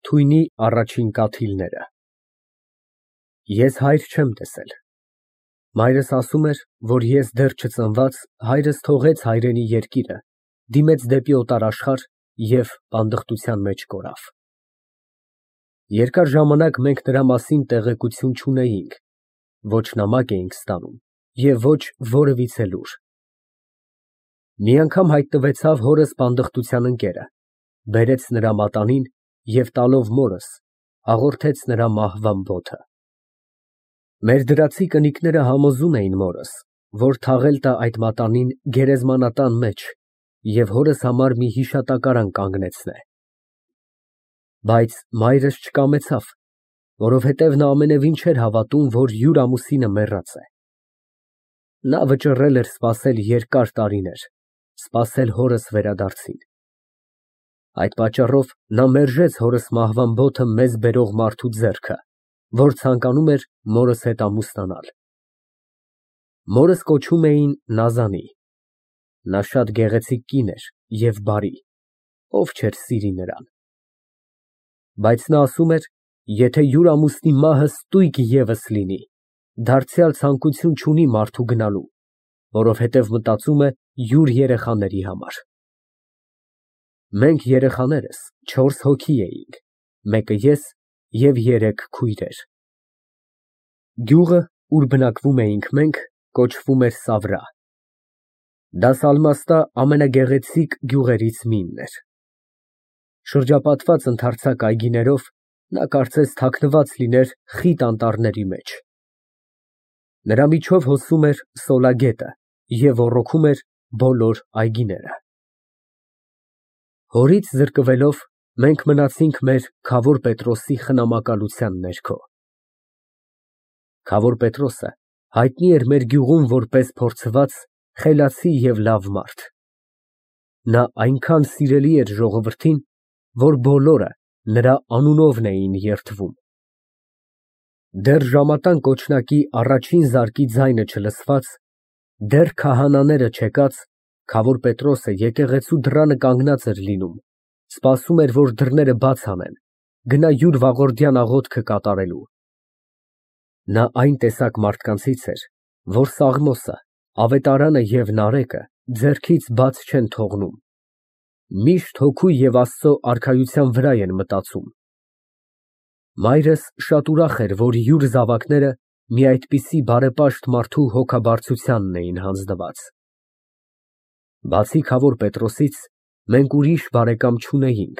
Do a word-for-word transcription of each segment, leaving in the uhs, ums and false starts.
թույնի առաջին կաթիլները։ Ես հայր չեմ տեսել։ Մայրս ասում էր, որ ես դեռ չծնված հայրս թողեց հայրենի երկիրը, դիմեց դեպի օտար աշխարհ և պանդխտության մեջ կորավ։ Երկար ժամանակ մենք նրա մասին տեղեկություն չունեինք, ոչ նամակ էինք ստանում և ոչ որևիցե լուր։ Մի անգամ հայտնվեցավ հորս պանդխտության ընկերը, բերեց նրա մատանին և տալով մորս, հաղորդեց նրա մահվան բոթը։ Մեր դրացի կնիկները համոզում էին մորս, որ թաղել տա այդ մատանին գերեզմանատան մեջ և հորս համար մի հիշատակարան կանգնեցնե։ Բայց մայրս չկամեցավ, որովհետև նա ամենևին չէր հավատում, որ յուր ամուսինը մեռած է։ Նա վճռել էր սպասել երկար տարիներ, սպասել հորս վերադարձին։ Այդ պատճառով նա մերժեց հորս մահվան բոթը մեզ բերող մարդու ձեռքը, որ ցանկանում էր մորս հետ ամուսնանալ։ Մորս կոչում էին Նազանի։ Նա շատ գեղեցիկ կին էր և բարի, ով չէր սիրի նրան։ Բայց նա ասում էր, եթե յուր ամուսնի մահը ստույգ ևս լինի, դարձյալ ցանկություն չունի մարդու գնալու, որովհետև մտածում է յուր երեխաների համար։ Մենք երեխաներս չորս հոգի էինք, մեկը ես և երեք քույրեր։ Գյուղը, ուր բնակվում էինք մենք, կոչվում էր Սավրա։ Դա Սալմաստա ամենագեղեցիկ գյուղերից մեկն էր։ Շրջապատված ընդարձակ այգիներով, նա կարծես թաքնված լիներ խիտ անտառների մեջ։ Նրա միջով հոսում էր Սոլա գետը և ոռոգում էր բոլոր այգիները։ Հորից զրկվելով, մենք մնացինք մեր Քավոր Պետրոսի խնամակալության ներքո։ Քավոր Պետրոսը հայտնի էր մեր գյուղում որպես փորձված, խելացի և լավ մարդ։ Նա այնքան սիրելի էր ժողովրդին, որ բոլորը նրա անունովն էին երդվում։ Դեռ ժամատան կոչնակի առաջին զարկի ձայնը չլսված, դեռ քահանաները չեկած, Քավոր Պետրոսը եկեղեցու դռանը կանգնած էր լինում, սպասում էր, որ դռները բաց անեն, գնա յուր վաղորդյան աղոթքը կատարելու։ Նա այն տեսակ մարդկանցից էր, որ Սաղմոսը, Ավետարանը և Նարեկը ձեռքից բաց չեն թողնում, միշտ հոգու և Աստծո արքայության վրա են մտածում։ Մայրս շատ ուրախ էր, որ յուր զավակները մի այդպիսի բարեպաշտ մարդու հոգաբարձությանն էին հանձնված։ Բացի Քավոր Պետրոսից մենք ուրիշ բարեկամ չունեինք։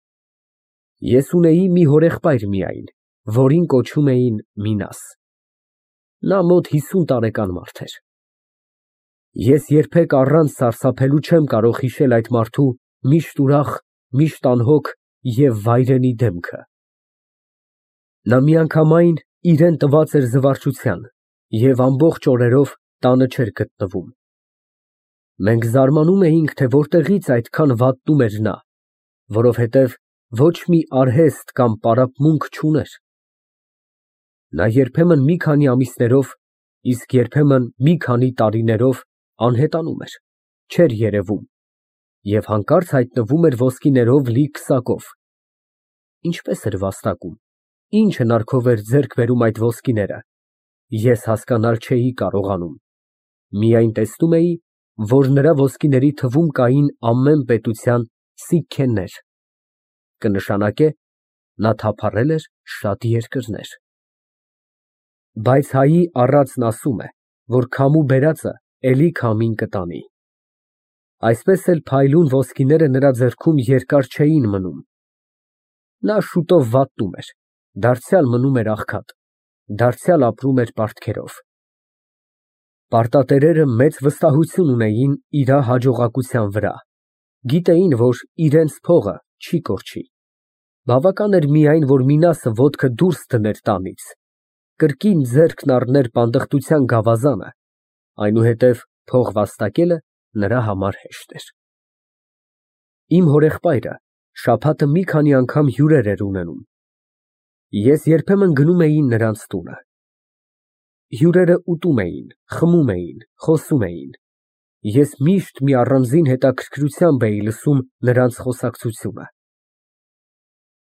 Ես ունեի մի հորեղբայր միայն, որին կոչում էին Մինաս։ Նա մոտ հիսուն տարեկան մարդ էր։ Ես երբեք առանց սարսափելու չեմ կարող հիշել այդ մարդու միշտ ուրախ, միշտ անհոգ և վայրենի դեմքը։ Նա միանգամայն իրան տված էր զվարճության և ամբողջ օրերով տանը չէր գտնվում։ Մենք զարմանում էինք, թե որտեղից այդքան վատնում էր նա, որովհետև ոչ մի արհեստ կամ պարապմունք չուներ։ Նա երբեմն մի քանի ամիսներով, իսկ երբեմն մի քանի տարիներով անհետանում էր, չէր երևում և հանկարծ հայտնվում էր ոսկիներով լի քսակով։ Ինչպե՞ս էր վաստակում, ինչ հնարքով էր ձեռք բերում այդ ոսկիները, ես հասկանալ չէի կարողանում, միայն տեսնում էի, որ նրա ոսկիների թվում կային ամեն պետության սիկքեններ, կնշանակե, նա թափառել էր շատ երկրներ։ Բայց հայի առածն ասում է, որ քամու բերածը էլի քամին կտանի։ Այսպես էլ փայլուն ոսկիները նրա ձեռքում երկար չէին մնում։ Նա շուտով վատնում էր, դարձյալ մնում էր աղքատ, դարձյալ ապրում էր պարտքերով։ Պարտատերերը մեծ վստահություն ունեին իր հաջողակության վրա, գիտեին, որ իրենց փողը չի կորչի։ Բավական էր միայն, որ Մինասը ոտքը դուրս դներ տանից, կրկին ձեռքն առներ պանդխտության գավազանը, այնուհետև փող վաստակելը նրա համար հեշտ էր։ Իմ հորեղբայրը շաբաթը մի քանի անգամ հյուրեր էր ունենում։ Ես երբեմն գնում էի նրանց տունը։ Հյուրերը ուտում էին, խմում էին, խոսում էին։ Ես միշտ մի առանձին հետաքրքրությամբ էի լսում նրանց խոսակցությունը։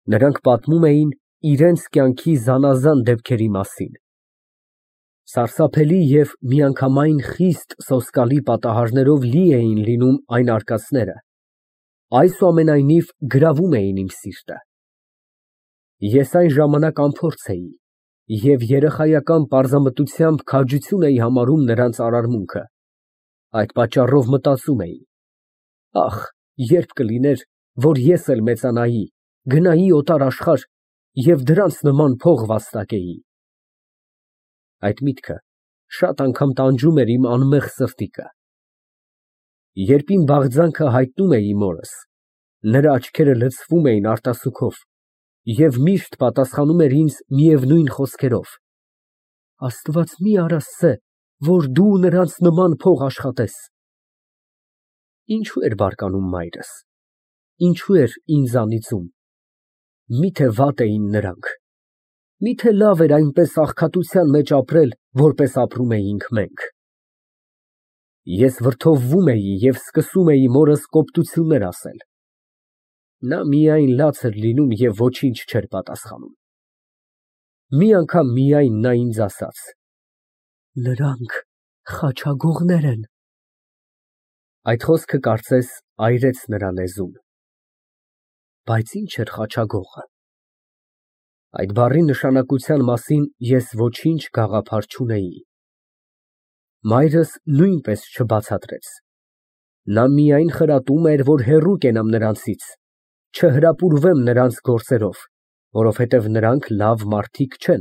Նրանք պատմում էին իրենց կյանքի զանազան դեպքերի մասին։ Սարսափելի և միանգամայն խիստ սոսկալի պատահարներով լի էին լինում այն արկածները, այսուամենայնիվ գրավում էին իմ սիրտը։ Ես այն ժամանակ անփորձ էի և երեխայական պարզամտությամբ քաջություն էի համարում նրանց արարմունքը, այդ պատճառով մտածում էի. «Ախ, երբ կլիներ, որ ես էլ մեծանայի, գնայի օտար աշխարհ և դրանց նման փող վաստակեի»։ Այդ միտքը շատ անգամ տանջում էր իմ անմեղ սրտիկը։ Երբ իմ բաղձանքը հայտնում էի մորս, նրա աչքերը լցվում էին արտասուքով և միշտ պատասխանում էր ինձ միևնույն խոսքերով. «Աստված մի արասցե, որ դու նրանց նման փող աշխատես»։ Ինչո՞ւ էր բարկանում մայրս, ինչո՞ւ էր ինձ անիծում։ Մի՞թե վատ էին նրանք, մի՞թե լավ էր այնպես աղքատության մեջ ապրել, որպես ապրում էինք մենք։ Ես վրդովվում էի և սկսում էի մորս կոպտություններ ասել։ Նա միայն լաց էր լինում և ոչինչ չէր պատասխանում։ Մի անգամ միայն նա ինձ ասաց. «Նրանք խաչագողներ են»։ Այդ խոսքը կարծես այրեց նրա լեզուն։ Բայց ի՞նչ էր խաչագողը։ Այդ բառի նշանակության մասին ես ոչինչ գաղափար չունեի։ Մայրս նույնպես չբացատրեց։ Նա միայն խրատում էր, որ հեռու կենամ նրանցից, չհրապուրվեմ նրանց գործերով, որովհետև նրանք լավ մարդիկ չեն։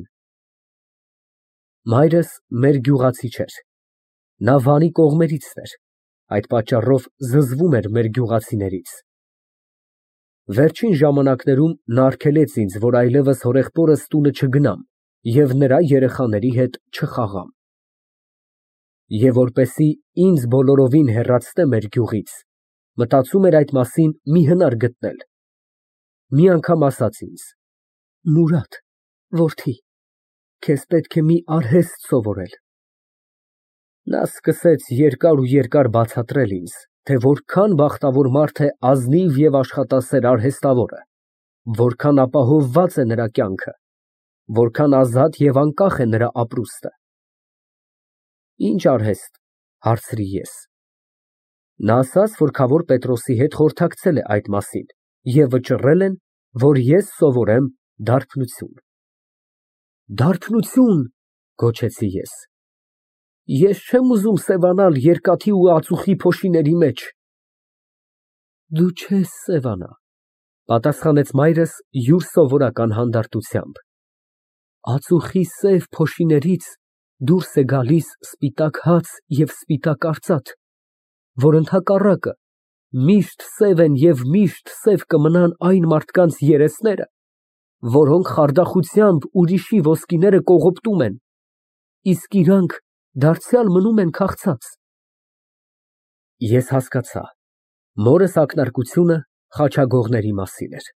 Մայրս մեր գյուղացի չէր, նա Վանի կողմերիցն էր, այդ պատճառով զզվում էր մեր գյուղացիներից։ Վերջին ժամանակներում նա արգելեց ինձ, որ այլևս հորեղբորս տունը չգնամ և նրա երեխաների հետ չխաղամ։ Եվ որպեսզի ինձ բոլորովին հեռացնե մեր գյուղից, մտածում էր այդ մասին մի հնար գտնել։ Մի անգամ ասաց ինձ. «Մուրադ, որդի, քեզ պետք է մի արհեստ սովորել»։ Նա սկսեց երկար ու երկար բացատրել ինձ, թե որքան բախտավոր մարդ է ազնիվ և աշխատասեր արհեստավորը, որքան ապահովված է նրա կյանքը, որքան ազատ և անկախ է նրա ապրուստը։ Ի՞նչ արհեստ, հարցրի ես։ Նա ասաց, որ քավոր Պետրոսի հետ խորհրդակցել է այդ մասին և վճռել են, որ ես սովորեմ դարբնություն։ Դարբնություն, գոչեցի ես։ Ես չեմ ուզում սևանալ երկաթի ու ածուխի փոշիների մեջ։ Դու չես սևանա, պատասխանեց մայրս յուր սովորական հանդարտությամբ։ Ածուխի սև փոշիներից դուրս է գալիս սպիտակ հաց և սպիտակ արծաթ, որ ընդհակառակը միշտ սև են և միշտ սև կմնան այն մարդկանց երեսները, որոնք խարդախությամբ ուրիշի ոսկիները կողոպտում են, իսկ իրանք դարձյալ մնում են քաղցած։ Ես հասկացա, մորս ակնարկությունը խաչագողների մասին էր։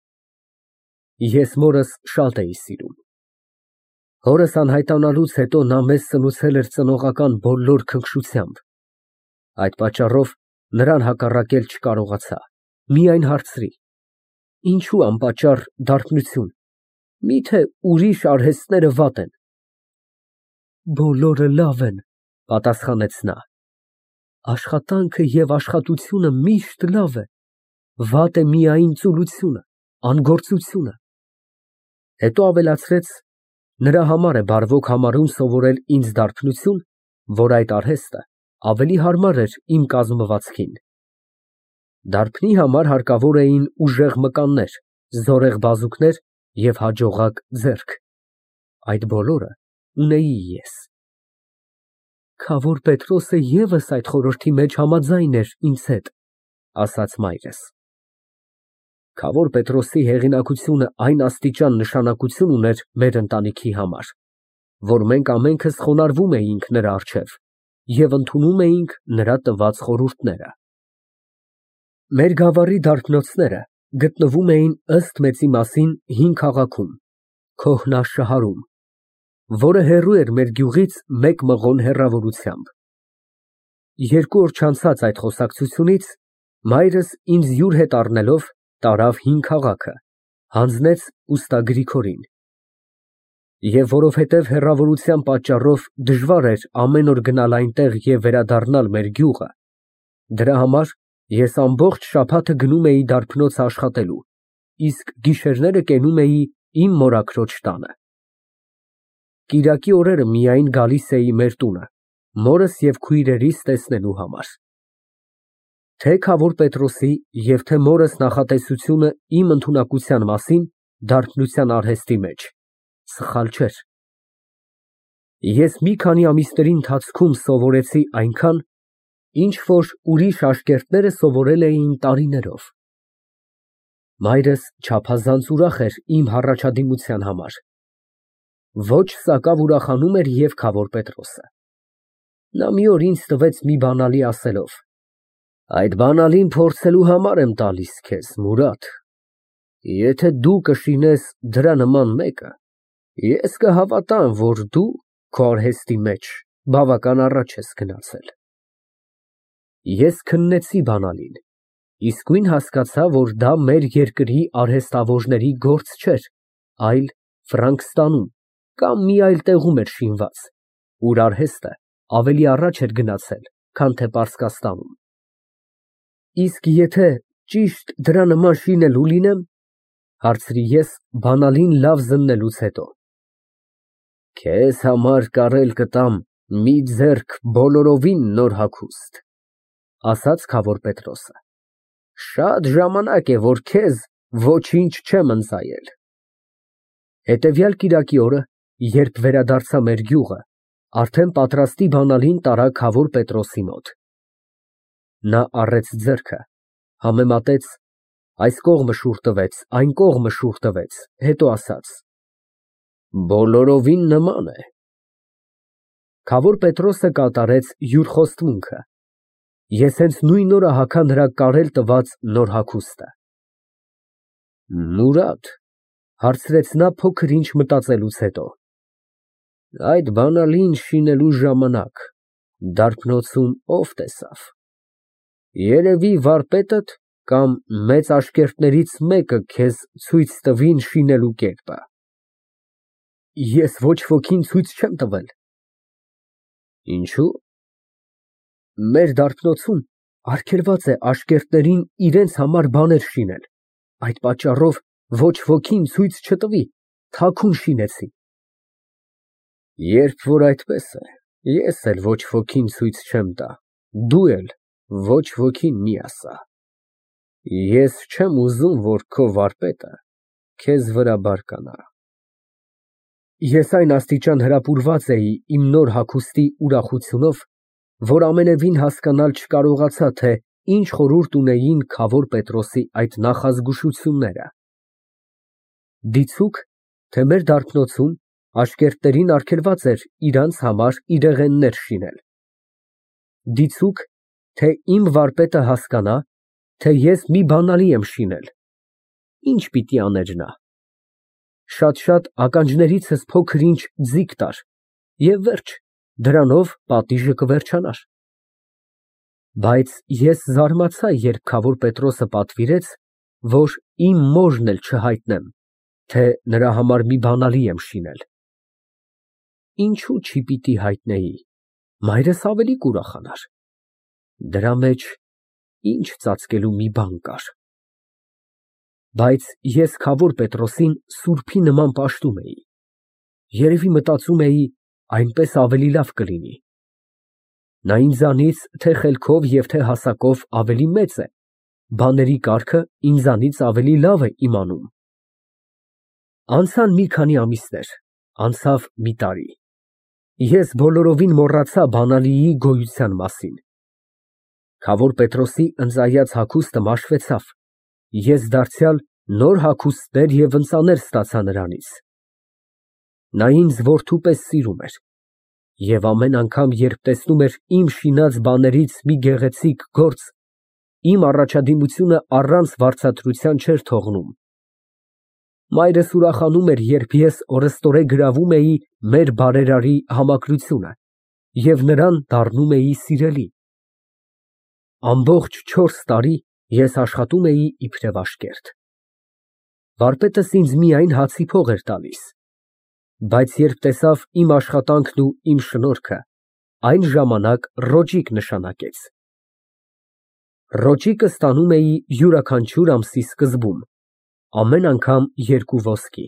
Ես մորս շատ էի սիրում։ Հորս անհայտանալուց հետո նա մեզ սնուցել էր ծնողական բոլոր քնքշությամբ։ Այդ պատճառով նրան հակառակել չկարողացա, միայն հարցրի. «Ինչո՞ւ անպատճառ դարբնություն, մի՞թե ուրիշ արհեստները վատ են»։ Բոլորը լավ են, պատասխանեց նա։ Աշխատանքը և աշխատությունը միշտ լավ է, վատ է միայն ծուլությունը, անգործությունը։ Հետո ավելացրեց. նրա համար է բարվոք համարում սովորել ինձ դարբնություն, որ այդ արհեստը ավելի հարմար էր իմ կազմվածքին։ Դարբնի համար հարկավոր էին ուժեղ մկաններ, զորեղ բազուկներ և հաջողակ ձեռք։ Այդ բոլորը ունեի ես։ Քավոր Պետրոսը ևս այդ խորհրդի մեջ համաձայն էր ինձ հետ, ասաց մայրս։ Քավոր Պետրոսի հեղինակությունը այն աստիճան նշանակություն ուներ մեր ընտանիքի համար, որ մենք ամենքս խոնարհվում էինք նրա առջև և ընդունում էինք նրա տված խորհուրդները։ Մեր գավառի դարբնոցները գտնվում էին ըստ մեծի մասին հին քաղաքում, Քոհնաշահարում, որը հեռու էր մեր գյուղից մեկ մղոն հեռավորությամբ։ Երկու օր չանցած այդ խոսակցությունից մայրս ինձ յուր հետ առնելով տարավ հին քաղաքը, Հանձնեց ուստա Գրիգորին։ Եվ որովհետև հեռավորության պատճառով դժվար էր ամեն օր գնալ այնտեղ և վերադառնալ մեր գյուղը, դրա համար ես ամբողջ շաբաթը գնում էի դարբնոց աշխատելու, իսկ գիշերները կենում էի իմ մորաքրոջ տանը։ Կիրակի օրերը միայն գալիս էի մեր տունը, մորս և քույրերիս տեսնելու համար։ Թե Քավոր Պետրոսի և թե մորս նախատեսությունը իմ ընդունակության մասին դարբնության արհեստի մեջ սխալ չէր։ Ես մի քանի ամիսների ընթացքում սովորեցի այնքան, ինչ որ ուրիշ աշակերտները սովորել էին տարիներով։ Մայրս չափազանց ուրախ էր իմ հառաջադիմության համար։ Ոչ սակավ ուրախանում էր և Քավոր Պետրոսը։ Նա մի օր ինձ տվեց մի բանալի, ասելով. «Այդ բանալին փորձելու համար եմ տալիս քեզ, Մուրադ, եթե դու կշինես դրա նման մեկը, ես կհավատամ, որ դու քո արհեստի մեջ բավական առաջ ես գնացել»։ Ես քննեցի բանալին, իսկույն հասկացա, որ դա մեր երկրի արհեստավորների գործ չէր, այլ Ֆրանկստանում կամ մի այլ տեղում էր շինված, ուր արհեստը ավելի առաջ էր գնացել, քան թե Պարսկաստանում։ Իսկ եթե ճիշտ դրա նման շինելու լինեմ, հարցրի ես բանալին լավ զննելուց հետո։ Քեզ համար կարել կտամ մի ձեռք բոլորովին նոր հագուստ, ասաց Քավոր Պետրոսը։ Շատ ժամանակ է, որ քեզ ոչինչ չեմ ընծայել։ Հետևյալ կիրակի օրը, երբ վերադարձա մեր գյուղը, արդեն պատրաստի բանալին տարա Քավոր Պետրոսի մոտ։ Նա առեց ձեռքը, համեմատեց, այս կողմը շուռ տվեց, այն կողմը շուռ տվեց, հետո ասաց. Բոլորովին նման է։ Քավոր Պետրոսը կատարեց յուր խոստմունքը։ Ես հենց նույն օրը հագա նրա կարել տված նոր հագուստը։ Մուրադ, հարցրեց նա փոքր ինչ մտածելուց հետո, այդ բանալին շինելու ժամանակ դարբնոցում ով տեսավ։ Երևի վարպետդ կամ մեծ աշակերտներից մեկը քեզ ցույց տվին շինելու կերպը։ Ես ոչ wokին ցույց չեմ տվել։ Ինչո՞ւ։ Մեր դարբնոցում արգելված է աշակերտներին իրենց համար բաներ շինել, այդ պատճառով ոչ wokին ցույց չտվի, թաքուն շինեցի։ Երբ որ այդպես է, ես էլ ոչ wokին ցույց չեմ տա, դու էլ ոչ wokին մի ասա։ Ես չեմ ուզում, որ քո վարպետը քեզ վրա բարկանա։ Ես այն աստիճան հրապուրված էի իմ նոր հագուստի ուրախությունով, որ ամենևին հասկանալ չկարողացա, թե ինչ խորհուրդ ունեին Քավոր Պետրոսի այդ նախազգուշությունները։ Դիցուք, թե մեր դարբնոցում աշակերտներին արգելված էր իրանց համար իրեղեններ շինել։ Դիցուք, թե իմ վարպետը հասկանա, թե ես մի բանալի եմ շինել, ինչ պիտի աներ նա։ Շատ-շատ ականջներիցս փոքր ինչ ձիգ տար, և վերջ, դրանով պատիժը կվերջանար։ Բայց ես զարմացա, երբ Քավոր Պետրոսը պատվիրեց, որ իմ մորն էլ չհայտնեմ, թե նրա համար մի բանալի եմ շինել։ Ինչու չպիտի հայտնեի, մայրս ավելի կուրախանար։ Դրա մեջ ինչ ծածկելու մի բան կար։ Բայց ես Քավոր Պետրոսին սուրբի նման պաշտում էի։ Երևի մտածում էի, այնպես ավելի լավ կլինի։ Նա ինձանից թե խելքով և թե հասակով ավելի մեծ է, բաների կարգը ինձանից ավելի լավ է իմանում։ Անցան մի քանի ամիսներ, անցավ մի տարի։ Ես բոլորովին մոռացա բանալիի գոյության մասին։ Քավոր Պետրոսի ընծայած հագուստը մաշվեցավ, ես դարձյալ նոր հագուստներ և ընծաներ ստացա նրանից։ Նա ինձ որդու պես սիրում էր, և ամեն անգամ, երբ տեսնում էր իմ շինած բաներից մի գեղեցիկ գործ, իմ առաջադիմությունը առանց վարձատրության չէր թողնում։ Մայրս ուրախանում էր, երբ ես օրըստորե գրավում էի մեր բարերարի համակրությունը և նրան դառնում էի սիրելի։ Ամբողջ չորս տարի ես աշխատում էի իբրև աշկերտ։ Վարպետս ինձ միայն հացի փող էր տալիս, բայց երբ տեսավ իմ աշխատանքն ու իմ շնորհքը, այն ժամանակ ռոճիկ նշանակեց։ Ռոճիկը ստանում էի յուրաքանչյուր ամսի սկզբում, ամեն անգամ երկու ոսկի։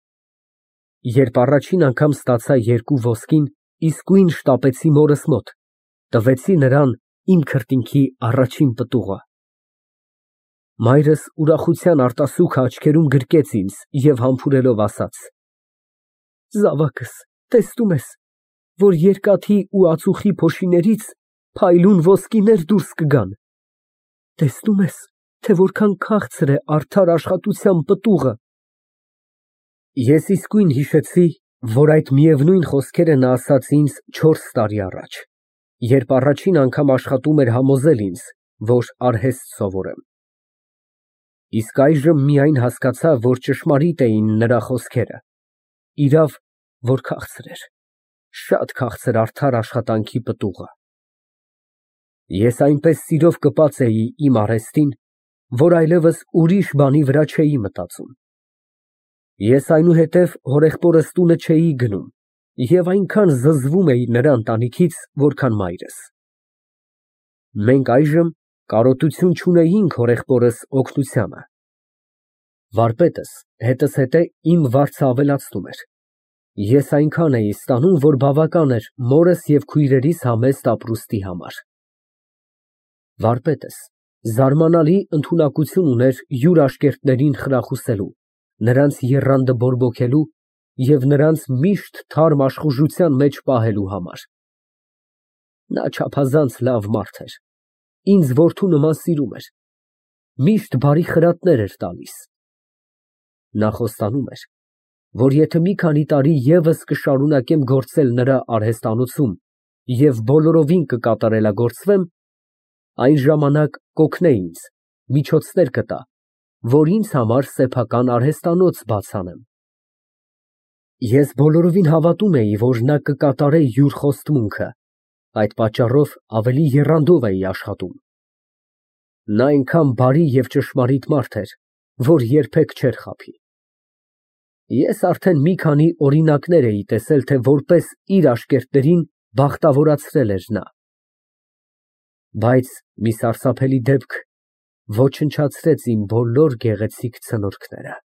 Երբ առաջին անգամ ստացա երկու ոսկին, իսկույն շտապեցի մորս մոտ, տվեցի նրան իմ քրտինքի առաջին պտուղը։ Մայրս ուրախության արտասուքը աչքերում գրկեց ինձ և համբուրելով ասաց. «Զավակս, տեսնում ես, որ երկաթի ու ածուխի փոշիներից փայլուն ոսկիներ դուրս կգան, տեսնում ես, թե որքան քաղցր է արդար աշխատության պտուղը»։ Ես իսկույն հիշեցի, որ այդ միևնույն խոսքերը նա ասաց ինձ չորս տարի առաջ, երբ առաջին անգամ աշխատում էր համոզել ինձ, որ արհեստ սովորեմ։ Իսկ այժմ միայն հասկացա, որ ճշմարիտ էին նրա խոսքերը, իրավ, որ քաղցր էր, շատ քաղցր արդար աշխատանքի պտուղը։ Ես այնպես սիրով կպած էի իմ արհեստին, որ այլևս ուրիշ բանի վրա չէի մտածում։ Ես այնուհետև հորեղբորս տունը չէի գնում և այնքան զզվում էի նրա ընտանիքից, որքան մայրս։ Մենք այժմ կարոտություն չունեինք հորեղբորս օգնությանը։ Վարպետս հետզհետե իմ վարձը ավելացնում էր։ Ես այնքան էի ստանում, որ բավական էր մորս և քույրերիս համեստ ապրուստի համար։ Վարպետս զարմանալի ընդունակություն ուներ յուր աշկերտներին խրախուսելու, նրանց եռանդը բորբոքելու և նրանց միշտ թարմ աշխուժության մեջ պահելու համար։ Նա չափազանց լավ մարդ էր, ինձ որդու նման սիրում էր, միշտ բարի խրատներ էր տալիս։ Նա խոստանում էր, որ եթե մի քանի տարի ևս կշարունակեմ գործել նրա արհեստանոցում և բոլորովին կկատարելագործվեմ, այն ժամանակ կօգնե ինձ, միջոցներ կտա, որ ինձ համար սեփական արհեստանոց բաց անեմ։ Ես բոլորովին հավատում էի, որ նա կկատարե յուր խոստմունքը, այդ պատճառով ավելի եռանդով էի աշխատում։ Նա այնքան բարի և ճշմարիտ մարդ էր, որ երբեք չէր խաբի։ Ես արդեն մի քանի օրինակներ էի տեսել, թե որպես իր աշկերտներին բախտավորացրել էր նա։ Բայց մի սարսափելի դեպք ոչնչացրեց իմ բոլոր գեղեցիկ ցնորքները։